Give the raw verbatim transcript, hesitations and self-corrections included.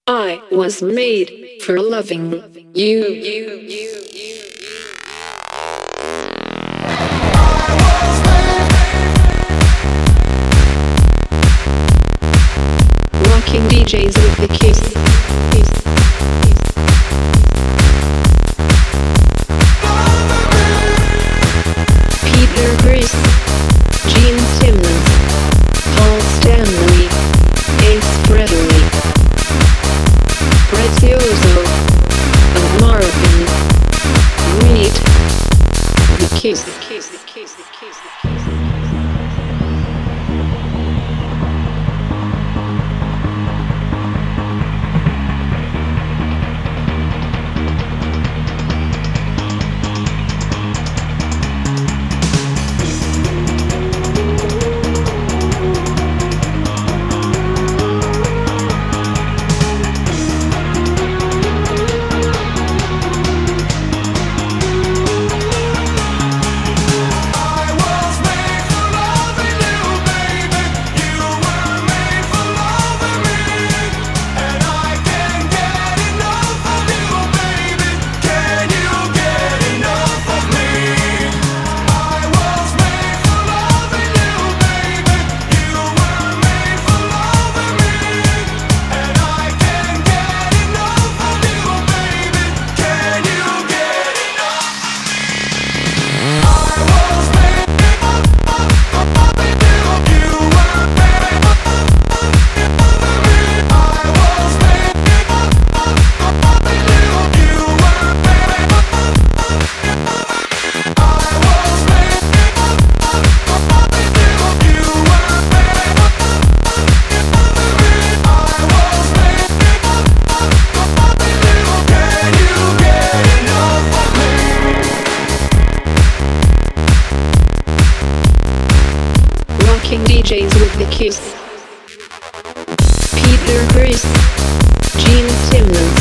I was made for loving you. you, you. Rocking D Js with the kiss. kiss. Peter Criss, Gene Simmons, Paul Stanley, Ace Frehley, Prezioso, and Marvin Reed. The Kiss. The Kiss. The Kiss. The Kiss. The Kiss. D Js with the Kiss. Peter Criss, Gene Simmons,